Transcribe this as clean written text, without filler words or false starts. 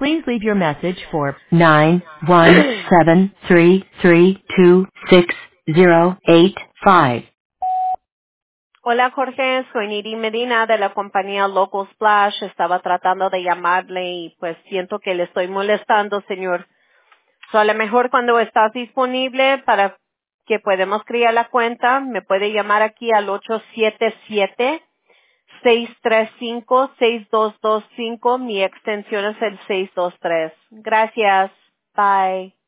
Please leave your message for 917-332-6085. Hola Jorge, soy Niri Medina de la compañía Local Splash. Estaba tratando de llamarle y pues siento que le estoy molestando, señor. So, a lo mejor cuando estás disponible para que podamos crear la cuenta, me puede llamar aquí al 877-635-6225. Mi extensión es el 623. Gracias. Bye.